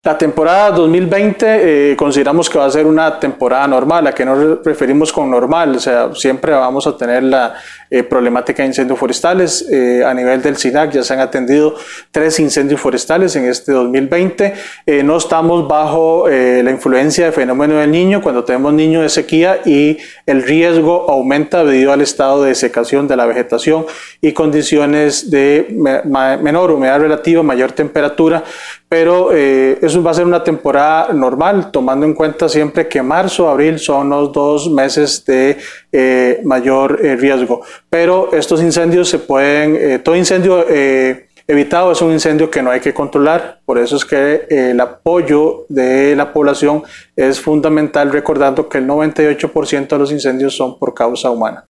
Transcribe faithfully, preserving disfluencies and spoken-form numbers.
La temporada dos mil veinte eh, consideramos que va a ser una temporada normal. ¿A qué nos referimos con normal? O sea, siempre vamos a tener la eh, problemática de incendios forestales. Eh, a nivel del SINAC ya se han atendido tres incendios forestales en este dos mil veinte. Eh, no estamos bajo eh, la influencia del fenómeno del Niño, cuando tenemos niño de sequía y el riesgo aumenta debido al estado de desecación de la vegetación y condiciones de menor humedad relativa, mayor temperatura, pero eh, eso va a ser una temporada normal, tomando en cuenta siempre que marzo, abril son los dos meses de eh, mayor eh, riesgo. Pero estos incendios se pueden, eh, todo incendio eh, evitado es un incendio que no hay que controlar, por eso es que eh, el apoyo de la población es fundamental, recordando que el noventa y ocho por ciento de los incendios son por causa humana.